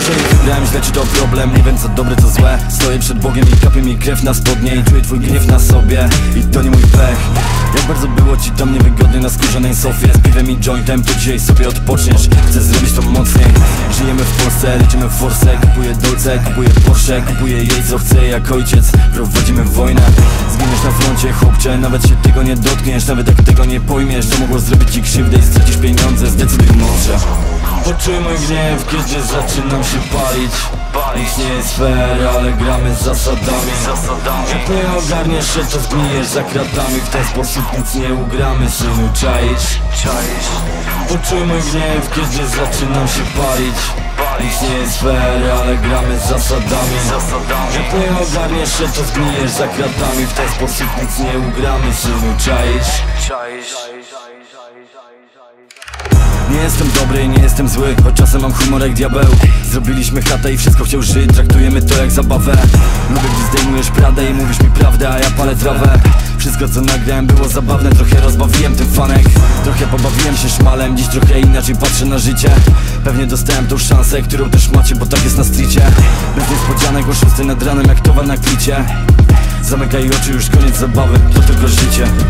Może nie wybrałem źle, czy to problem, nie wiem co dobre, co złe. Stoję przed Bogiem i kapie mi krew na spodnie i czuję twój gniew na sobie. I to nie mój pech. Jak bardzo było ci tam niewygodnie na skórzanej sofie z piwem i jointem, to dzisiaj sobie odpoczniesz. Chcę zrobić to mocniej. Żyjemy w Polsce, liczymy w forsę. Kupuję Dolce, kupuję Porsche, kupuję jej co chce jak ojciec. Prowadzimy wojnę. Zginiesz na froncie, chłopcze, nawet się tego nie dotkniesz. Nawet jak tego nie pojmiesz, to mogło zrobić ci krzywdę i stracisz pieniądze. Zdecyduj mądrze. Poczuj mój gniew, kiedy zaczynam się palić. Nic nie jest fair, ale gramy z zasadami. Jak nie ogarniesz się, to zgnijesz za kratami. W ten sposób nic nie ugramy, synu, czaisz? Poczuj mój gniew, kiedy zaczynam się palić. Nic nie jest fair, ale gramy z zasadami. Jak nie ogarniesz się, to zgnijesz za kratami. W ten sposób nic nie ugramy, synu, czaisz? Nie jestem dobry, nie jestem zły, choć czasem mam humor jak diabeł. Zrobiliśmy chatę i wszystko chciał żyć, traktujemy to jak zabawę. Lubię, gdy zdejmujesz pradę i mówisz mi prawdę, a ja palę trawę. Wszystko co nagrałem było zabawne, trochę rozbawiłem tym fanek. Trochę pobawiłem się szmalem, dziś trochę inaczej patrzę na życie. Pewnie dostałem tą szansę, którą też macie, bo tak jest na stricie. Bez niespodzianek o 6 nad ranem jak towar na klicie. Zamykaj oczy, już koniec zabawy, to tylko życie.